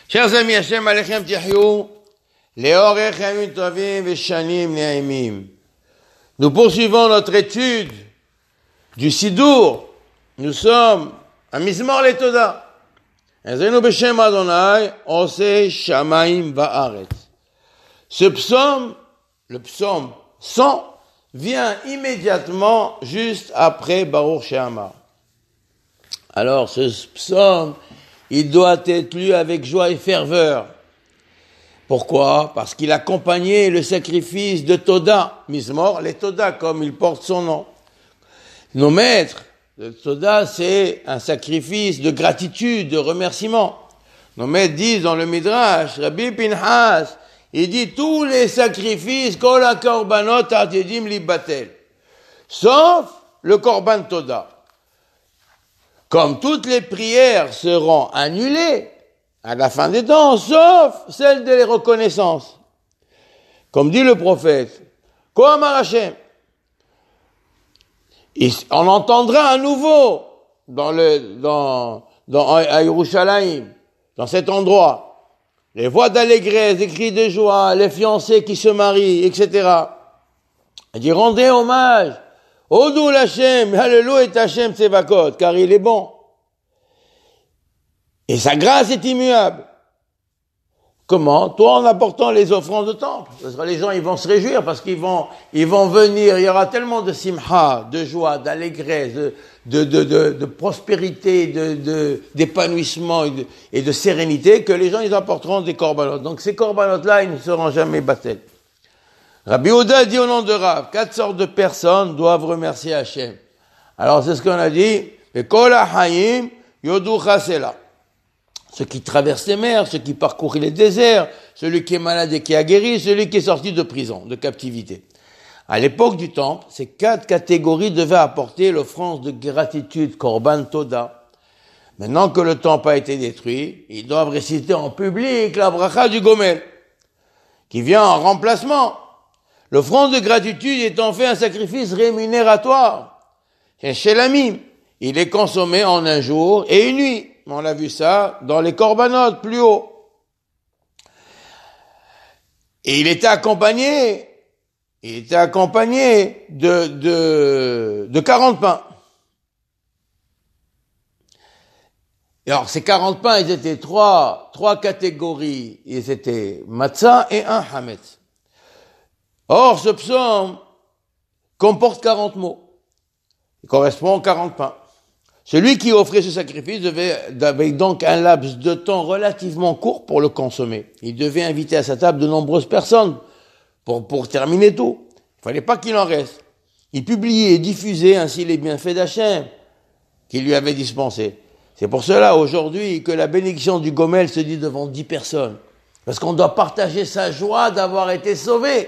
Chers amis, Hashem Alechem Tihyou, Leorech Yamim Tovim Veshanim Ne'aimim. Nous poursuivons notre étude du Sidour. Nous sommes à Mizmor Letoda. Ezenu Beshem Adonai, Ose Shamaim Va'aretz. Ce psaume, le psaume 100, vient immédiatement juste après Baruch She'amar. Alors, ce psaume, il doit être lu avec joie et ferveur. Pourquoi? Parce qu'il accompagnait le sacrifice de Toda, Mizmor, les Toda, comme il porte son nom. Nos maîtres, le Toda, c'est un sacrifice de gratitude, de remerciement. Nos maîtres disent dans le Midrash, Rabbi Pinhas, il dit tous les sacrifices, Kol HaKorbanot Atidim Libatel, sauf le Korban Toda. Comme toutes les prières seront annulées à la fin des temps, sauf celle de la reconnaissance. Comme dit le prophète, Kohamar Hashem, on entendra à nouveau à Yerushalayim, dans cet endroit, les voix d'allégresse, des cris de joie, les fiancés qui se marient, etc. Il dit, rendez hommage, Odou l'Hashem, Hallelujah et Hashem Tsevakot, car il est bon. Et sa grâce est immuable. Comment? Toi, en apportant les offrandes de temple. Parce que les gens, ils vont se réjouir parce qu'ils vont venir. Il y aura tellement de simha, de joie, d'allégresse, de prospérité, d'épanouissement et de sérénité que les gens, ils apporteront des corbanotes. Donc, ces corbanotes-là, ils ne seront jamais battus. Rabbi Yehuda dit au nom de Rav, 4 sortes de personnes doivent remercier Hachem. Alors, c'est ce qu'on a dit. Kol ha'chaim yodu chasela. Ceux qui traversent les mers, ceux qui parcourent les déserts, celui qui est malade et qui a guéri, celui qui est sorti de prison, de captivité. À l'époque du temple, ces 4 catégories devaient apporter l'offrande de gratitude, Korban Toda. Maintenant que le temple a été détruit, ils doivent réciter en public la bracha du Gomel, qui vient en remplacement. L'offrande de gratitude est en fait un sacrifice rémunératoire. Chez l'ami, il est consommé en un jour et une nuit. On l'a vu ça dans les corbanotes plus haut. Et il était accompagné de 40 pains. Et alors, ces 40 pains, ils étaient trois catégories. Ils étaient matzah et un hametz. Or, ce psaume comporte 40 mots. Il correspond aux 40 pains. Celui qui offrait ce sacrifice avait donc un laps de temps relativement court pour le consommer. Il devait inviter à sa table de nombreuses personnes pour terminer tout. Il fallait pas qu'il en reste. Il publiait et diffusait ainsi les bienfaits d'Hachem qu'il lui avait dispensés. C'est pour cela aujourd'hui que la bénédiction du Gomel se dit devant 10 personnes. Parce qu'on doit partager sa joie d'avoir été sauvé.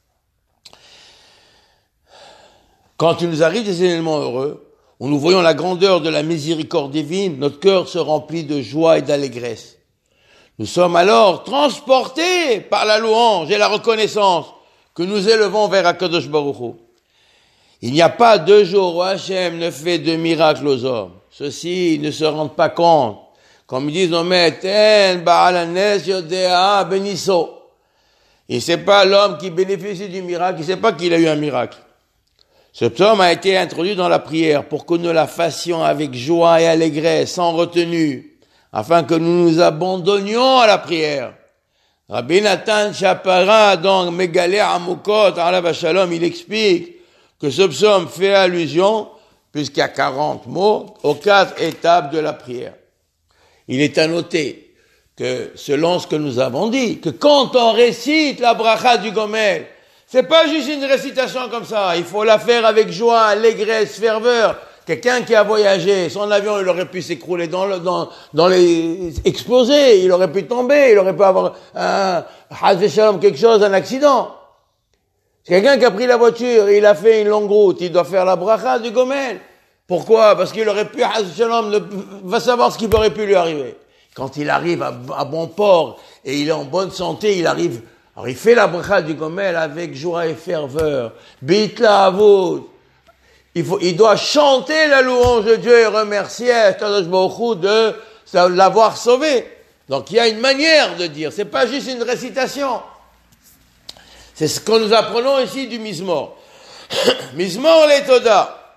Quand il nous arrive des événements heureux, où nous voyons la grandeur de la miséricorde divine, notre cœur se remplit de joie et d'allégresse. Nous sommes alors transportés par la louange et la reconnaissance que nous élevons vers HaKadosh Baruch Hu. Il n'y a pas 2 jours où Hachem ne fait de miracles aux hommes. Ceux-ci ne se rendent pas compte. Comme ils disent nos maîtres, En Baal Hanes Yodea Beniso. Et c'est pas l'homme qui bénéficie du miracle, il sait pas qu'il a eu un miracle. Ce psaume a été introduit dans la prière pour que nous la fassions avec joie et allégresse, sans retenue, afin que nous nous abandonnions à la prière. Rabbi Nathan Shapara, dans Megaleh Amukot, Alav Shalom, il explique que ce psaume fait allusion, puisqu'il y a 40 mots, aux 4 étapes de la prière. Il est à noter que, selon ce que nous avons dit, que quand on récite la bracha du Gomel, c'est pas juste une récitation comme ça. Il faut la faire avec joie, allégresse, ferveur. Quelqu'un qui a voyagé, son avion, il aurait pu s'écrouler exploser. Il aurait pu tomber. Il aurait pu avoir quelque chose, un accident. C'est quelqu'un qui a pris la voiture, il a fait une longue route. Il doit faire la bracha du Gomel. Pourquoi? Parce qu'il aurait pu, va savoir ce qui aurait pu lui arriver. Quand il arrive à bon port et il est en bonne santé, alors il fait la bracha du Gomel avec joie et ferveur. Bitla avot. Il doit chanter la louange de Dieu et remercier Kadosh Baruch Hu de l'avoir sauvé. Donc il y a une manière de dire, c'est pas juste une récitation. C'est ce que nous apprenons ici du Mizmor. Mizmor le Toda.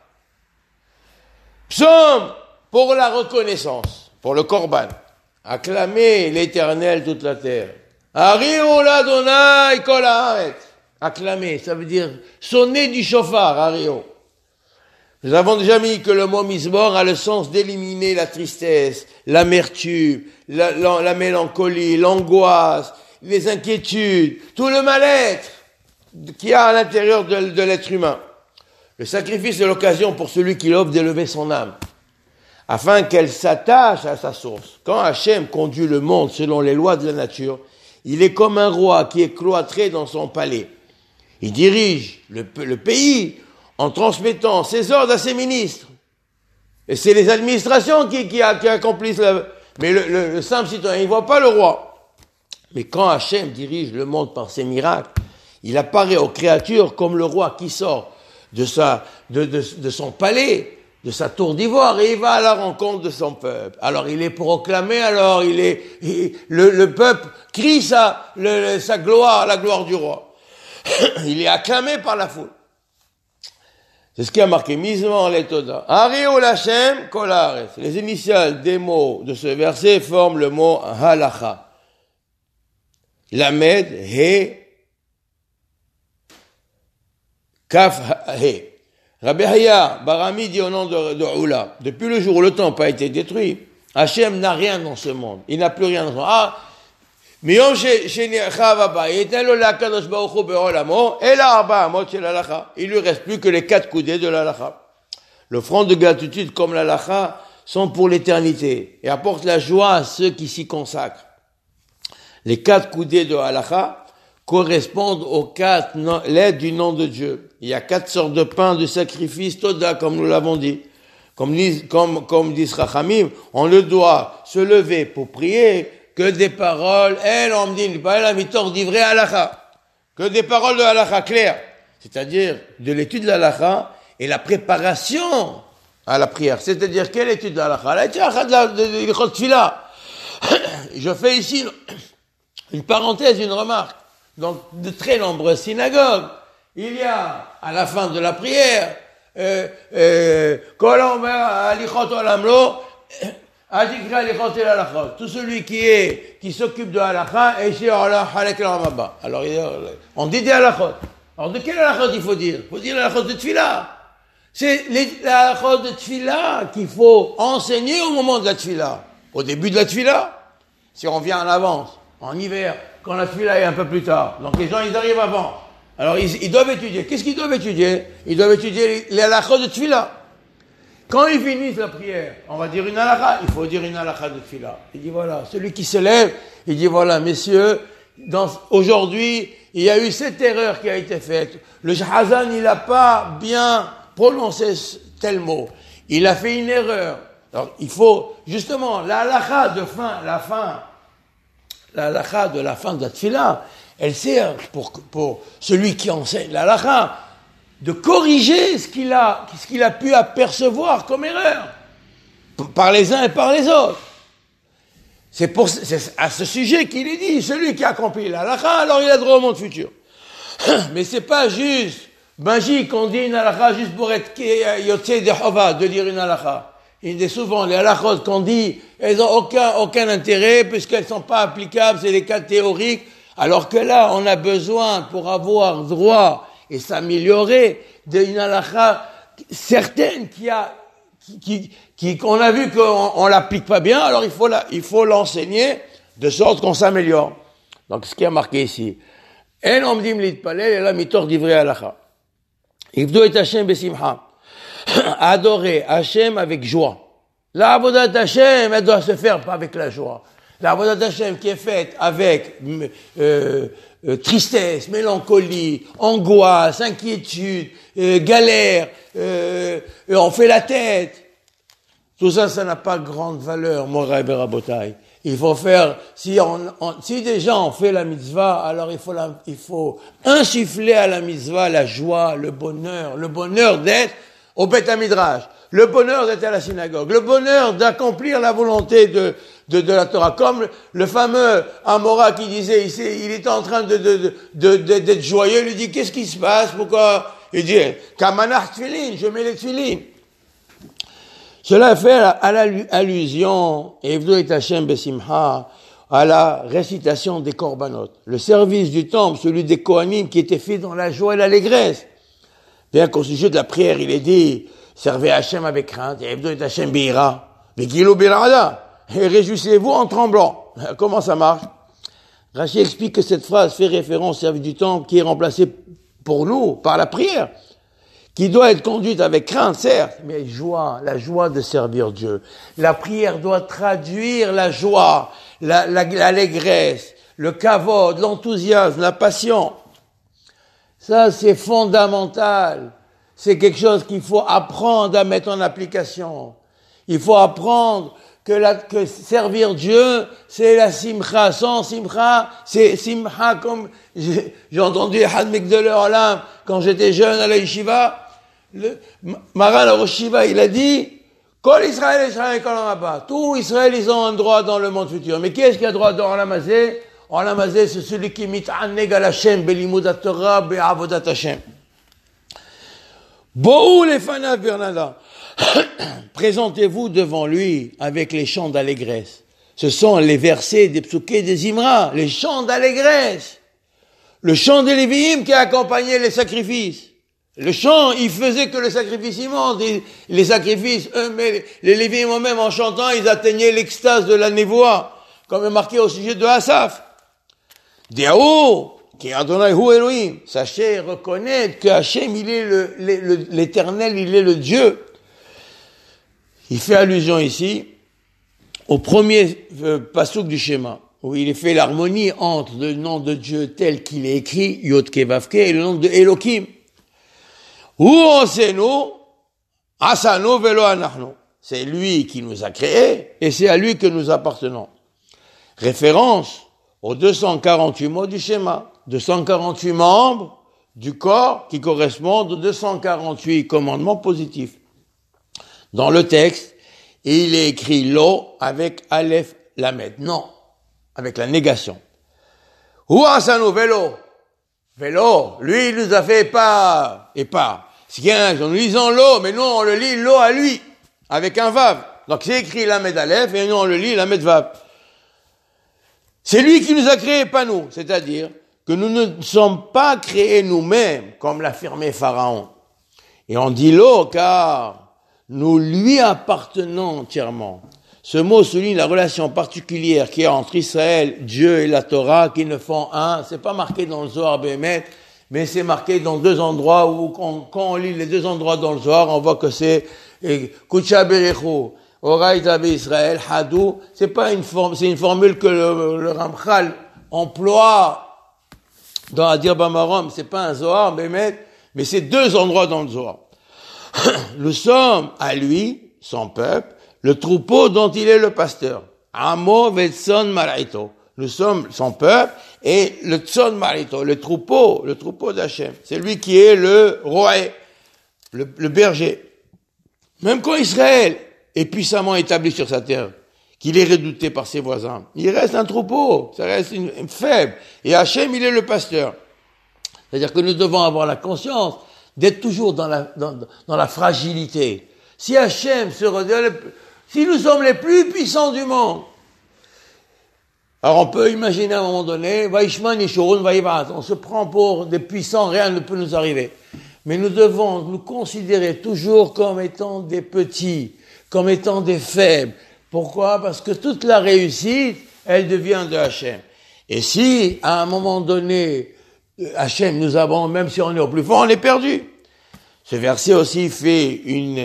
Psaume pour la reconnaissance, pour le Korban. Acclamez l'Éternel toute la terre. Ariou l'Adonai kol haaretz. Acclamer, ça veut dire sonner du chauffard, Ariou. Nous avons déjà mis que le mot Mizmor a le sens d'éliminer la tristesse, l'amertume, la mélancolie, l'angoisse, les inquiétudes, tout le mal-être qu'il y a à l'intérieur de l'être humain. Le sacrifice est l'occasion pour celui qui l'offre d'élever son âme, afin qu'elle s'attache à sa source. Quand Hachem conduit le monde selon les lois de la nature, il est comme un roi qui est cloîtré dans son palais. Il dirige le pays en transmettant ses ordres à ses ministres. Et c'est les administrations qui accomplissent Mais le simple citoyen, il ne voit pas le roi. Mais quand Hachem dirige le monde par ses miracles, il apparaît aux créatures comme le roi qui sort de son palais, de sa tour d'ivoire, et il va à la rencontre de son peuple. Alors il est proclamé, le peuple crie sa gloire, la gloire du roi. Il est acclamé par la foule. C'est ce qui a marqué Mizmor le Toda. Ariou l'Hashem kol haaretz. Les initiales des mots de ce verset forment le mot halacha. Lamed, he, kaf, he. Rabbi Haya Barami dit au nom de Oula, depuis le jour où le temple a été détruit, Hachem n'a rien dans ce monde. Il n'a plus rien dans ce monde. Il lui reste plus que les 4 coudées de l'halakha. L'offrande de gratitude comme l'halakha sont pour l'éternité et apportent la joie à ceux qui s'y consacrent. Les 4 coudées de halakha correspondent aux 4 lettres du nom de Dieu. Il y a 4 sortes de pains de sacrifice, Toda, comme nous l'avons dit. Comme disent Rachamim, on ne doit se lever pour prier que des paroles, que des paroles de halakha claires, c'est-à-dire de l'étude de l'halakha et la préparation à la prière. C'est-à-dire, quelle étude de l'halakha? De l'Ichot Tfila. Je fais ici une parenthèse, une remarque. Donc, de très nombreuses synagogues, il y a, à la fin de la prière, tout celui qui s'occupe de halakha, alors on dit des halakhot. Alors de quel halakhot il faut dire? Il faut dire l'halakhot de tfila. C'est l'halakhot de tfila qu'il faut enseigner au moment de la tfila. Au début de la tfila, si on vient en avance, en hiver, quand la tfila est un peu plus tard. Donc les gens, ils arrivent avant. Alors ils doivent étudier. Qu'est-ce qu'ils doivent étudier? Ils doivent étudier les halakhot de tfila. Quand ils finissent la prière, on va dire une halakha, il faut dire une halakha de tfila. Il dit voilà, celui qui se lève, il dit voilà, messieurs, aujourd'hui, il y a eu cette erreur qui a été faite. Le Hazan, il n'a pas bien prononcé tel mot. Il a fait une erreur. Alors, il faut, justement, la halakha de la fin de la tfila, elle sert pour celui qui enseigne la halakha, de corriger ce qu'il a pu apercevoir comme erreur, par les uns et par les autres. C'est à ce sujet qu'il est dit, celui qui a accompli la halakha, alors il a droit au monde futur. Mais c'est pas juste, magique, qu'on dit une halakha juste pour être yotzei de chova, de lire une halakha. Il dit souvent, les halakhot qu'on dit, elles ont aucun intérêt, puisqu'elles sont pas applicables, c'est des cas théoriques, alors que là, on a besoin, pour avoir droit et s'améliorer d'une halakha certaine qu'on a vu qu'on l'applique pas bien, alors il faut l'enseigner de sorte qu'on s'améliore. Donc ce qui est marqué ici. En omdim litpalel ela mitor divrei halakha. Ivdu et Hashem besimcha. Adorer Hashem avec joie. La avodat Hashem, elle doit se faire pas avec la joie. La avodat Hashem qui est faite avec tristesse, mélancolie, angoisse, inquiétude, galère, on fait la tête. Tout ça, ça n'a pas grande valeur, Moraï Berabotai. Il faut faire, si déjà on fait la mitzvah, alors il faut insuffler à la mitzvah la joie, le bonheur d'être au Beth Midrash, le bonheur d'être à la synagogue, le bonheur d'accomplir la volonté de la Torah. Comme le fameux Amora qui disait, il était en train d'être joyeux, il lui dit, qu'est-ce qui se passe? Pourquoi? Il dit, Kamanach Tfilin, je mets les Tfilin. Cela fait allusion, Evdo et Hashem Besimha, à la récitation des korbanot. Le service du temple, celui des Kohanim qui était fait dans la joie et l'allégresse. Bien qu'au sujet de la prière, il est dit, servez Hashem avec crainte, Evdo et Hashem Beira, Vekilo Birada, et réjouissez-vous en tremblant. Comment ça marche? Rashi explique que cette phrase fait référence au service du temple qui est remplacé pour nous par la prière, qui doit être conduite avec crainte, certes, mais joie, la joie de servir Dieu. La prière doit traduire la joie, l'allégresse, le kavod, l'enthousiasme, la passion. Ça, c'est fondamental. C'est quelque chose qu'il faut apprendre à mettre en application. Il faut apprendre que servir Dieu, c'est la simcha. Sans simcha, c'est simcha comme j'ai entendu Had Migdolé Olam quand j'étais jeune à la yeshiva. Le Maran la Yeshiva, il a dit, Kol Israël, Israël, Kol Amaba. Tout Israël, ils ont un droit dans le monde futur. Mais qui est-ce qui a droit dans Olamazé? Olamazé, c'est celui qui mit'anneg al Hashem, belimud Torah, be'avodat Hashem. Bo'u lefanav bernada. Présentez-vous devant lui avec les chants d'allégresse. Ce sont les versets des psuké des Imra, les chants d'allégresse. Le chant des Lévi'im qui a accompagné les sacrifices. Le chant, il faisait que le sacrifice immonde. Les sacrifices, eux, mais les Lévi'im eux-mêmes, en chantant, ils atteignaient l'extase de la névoie, comme est marqué au sujet de Asaph. Diaou, qui Adonai hu Elohim. Sachez reconnaître que Hachem, il est l'éternel, il est le Dieu. Il fait allusion ici au premier passouk du schéma, où il fait l'harmonie entre le nom de Dieu tel qu'il est écrit, Yod Ke Vav Ke, et le nom de Elohim. Où on sait nous, Asano Velo Anachno. C'est lui qui nous a créés, et c'est à lui que nous appartenons. Référence aux 248 mots du schéma, 248 membres du corps qui correspondent aux 248 commandements positifs. Dans le texte, il est écrit lo avec Aleph Lamed. Non, avec la négation. Ou Asano Velo. Velo, lui, il nous a fait pas. C'est bien, nous lisons lo, mais nous, on le lit lo à lui, avec un vav. Donc c'est écrit Lamed Aleph, et nous, on le lit Lamed Vav. C'est lui qui nous a créés, pas nous. C'est-à-dire que nous ne sommes pas créés nous-mêmes, comme l'affirmait Pharaon. Et on dit lo, car nous lui appartenons entièrement. Ce mot souligne la relation particulière qu'il y a entre Israël, Dieu et la Torah, qui ne font un. C'est pas marqué dans le Zohar Bémet, mais c'est marqué dans deux endroits où, quand on lit les deux endroits dans le Zohar, on voit que c'est Kucha Berechu, Oraïta Israël, Hadou. C'est une formule que le Ramchal emploie dans Adir Bamarom. C'est pas un Zohar Bémet, mais c'est deux endroits dans le Zohar. Nous sommes à lui, son peuple, le troupeau dont il est le pasteur. Amo vetson maraito. Nous sommes son peuple et le tson marito, le troupeau d'Hachem. C'est lui qui est le roi, le berger. Même quand Israël est puissamment établi sur sa terre, qu'il est redouté par ses voisins, il reste un troupeau, ça reste une faible. Et Hachem, il est le pasteur. C'est-à-dire que nous devons avoir la conscience d'être toujours dans la fragilité. Si Hachem si nous sommes les plus puissants du monde, alors on peut imaginer à un moment donné, Vaishman Yishurun Vaïvat, on se prend pour des puissants, rien ne peut nous arriver. Mais nous devons nous considérer toujours comme étant des petits, comme étant des faibles. Pourquoi? Parce que toute la réussite, elle devient de Hachem. Et si, à un moment donné, Hachem nous abandonne, même si on est au plus fort, on est perdu. Ce verset aussi fait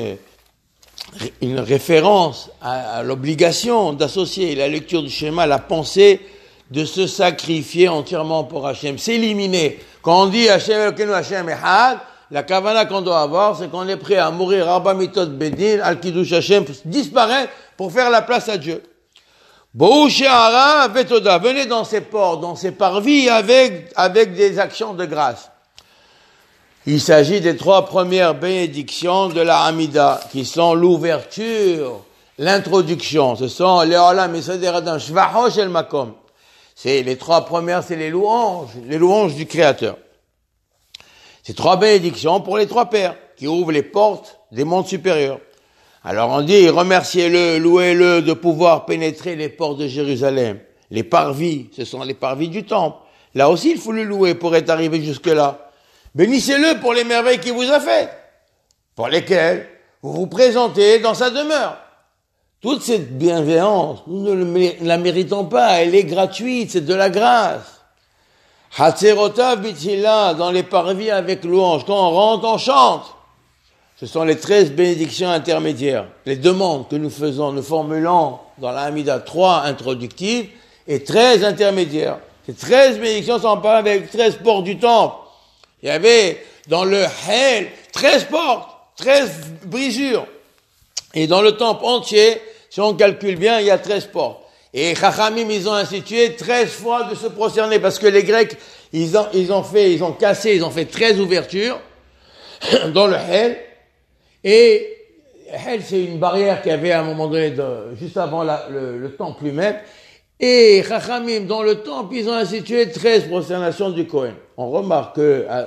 une référence à l'obligation d'associer la lecture du schéma à la pensée de se sacrifier entièrement pour Hachem, s'éliminer. Quand on dit Hachem Elokeinu Hachem Echad, la kavana qu'on doit avoir, c'est qu'on est prêt à mourir Arba Mitot Bedin, Al Kiddush Hachem, disparaître pour faire la place à Dieu. Bo'u she'ara vetoda, venez dans ces ports, dans ces parvis avec des actions de grâce. Il s'agit des trois premières bénédictions de la Hamida, qui sont l'ouverture l'introduction. Ce sont les Olam Yesodei Adam Shvacho Shel Makom. C'est les trois premières, c'est les louanges du Créateur. C'est trois bénédictions pour les trois pères qui ouvrent les portes des mondes supérieurs. Alors on dit, remerciez-le, louez-le de pouvoir pénétrer les portes de Jérusalem. Les parvis, ce sont les parvis du temple. Là aussi, il faut le louer pour être arrivé jusque-là. Bénissez-le pour les merveilles qu'il vous a faites, pour lesquelles vous vous présentez dans sa demeure. Toute cette bienveillance, nous ne la méritons pas, elle est gratuite, c'est de la grâce. Hatzerotav B'Tfila, dans les parvis avec louange, quand on rentre, on chante. Ce sont les 13 bénédictions intermédiaires, les demandes que nous faisons, nous formulons dans la Hamida 3 introductives et 13 intermédiaires. Ces 13 bénédictions sont pas avec 13 portes du temple. Il y avait dans le Hel 13 portes, 13 brisures. Et dans le temple entier, si on calcule bien, il y a 13 portes. Et Chachamim, ils ont institué 13 fois de se prosterner, parce que les Grecs, ils ont fait 13 ouvertures dans le Hel. Et Hel, c'est une barrière qu'il y avait à un moment donné, juste avant le temple lui-même. Et Chachamim, dans le temple, ils ont institué 13 prosternations du Kohen. On remarque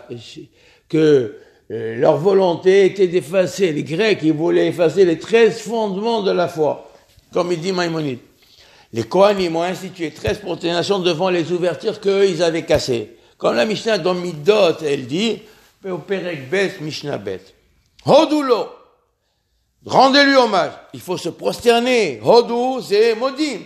que leur volonté était d'effacer, les Grecs, ils voulaient effacer les 13 fondements de la foi, comme il dit Maïmonide. Les Kohanim ont institué 13 prosternations devant les ouvertures qu'eux, ils avaient cassées. Comme la Mishnah dans Midot, elle dit, au Perek Bet, Mishnah Bet. Hodulo, rendez-lui hommage. Il faut se prosterner. Hodou, c'est Modim.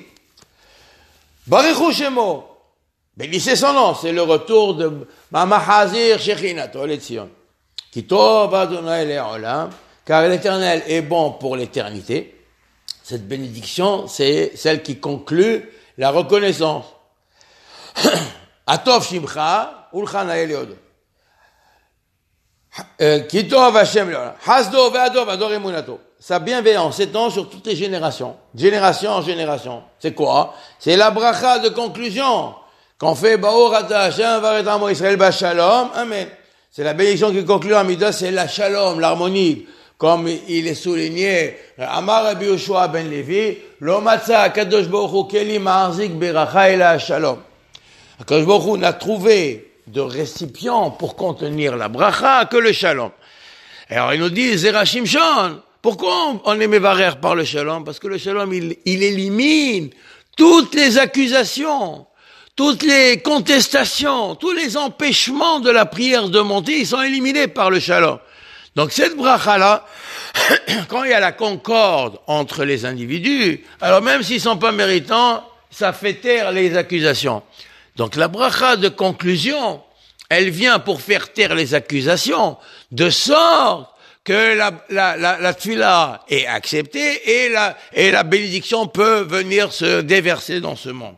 Barichu Shemo, bénissez son nom. C'est le retour de Mamahazir Shechinato Letzion. Kitov Adonai Le'olam, car l'Éternel est bon pour l'éternité. Cette bénédiction, c'est celle qui conclut la reconnaissance. Atov Shimcha, Ulchana Eliod. Kitov Hashem Le'olam. Hasdo ve'adov ador emunato. Sa bienveillance s'étend sur toutes les générations, génération en génération. C'est quoi? C'est la bracha de conclusion qu'on fait Baor Ata Hashem Varet Amo Israël B'Shalom. Amen. C'est la bénédiction qui conclut en Midah, c'est la Shalom, l'harmonie. Comme il est souligné, Amar Rabbi Yoshua ben Levi, Lo Matza Kadosh Baruch Hu Keli Ma'arzik Beracha Ela Shalom. Kadosh Baruch Hu n'a trouvé de récipient pour contenir la bracha que le Shalom. Alors il nous dit Zera Shimshon. Pourquoi on est mévarer par le Shalom? Parce que le Shalom, il élimine toutes les accusations, toutes les contestations, tous les empêchements de la prière de monter, ils sont éliminés par le Shalom. Donc cette bracha-là, quand il y a la concorde entre les individus, alors même s'ils sont pas méritants, ça fait taire les accusations. Donc la bracha de conclusion, elle vient pour faire taire les accusations, de sorte que la tfila est acceptée et la bénédiction peut venir se déverser dans ce monde.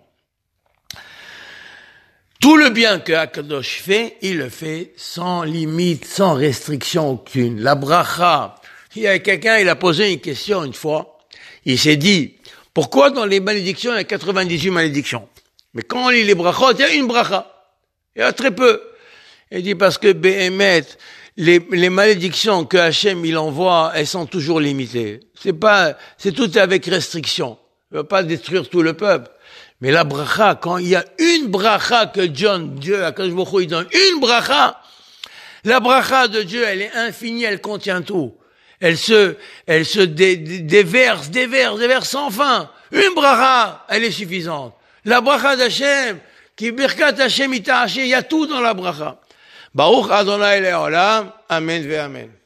Tout le bien que Akadosh fait, il le fait sans limite, sans restriction aucune. La bracha, il y a quelqu'un, il a posé une question une fois, il s'est dit, pourquoi dans les malédictions, il y a 98 malédictions? Mais quand on lit les brachot, il y a une bracha. Il y a très peu. Il dit parce que Behemet, les malédictions que Hachem il envoie, elles sont toujours limitées. C'est tout avec restriction. Il ne va pas détruire tout le peuple. Mais la bracha, quand il y a une bracha que Dieu, Akadosh Baruch Hu, il donne une bracha, la bracha de Dieu, elle est infinie, elle contient tout. Elle se déverse sans fin. Une bracha, elle est suffisante. La bracha d'Hachem, qui birkat Hachem ita Hachem, il y a tout dans la bracha. Baruch Adonai Le'olam, Amen ve Amen.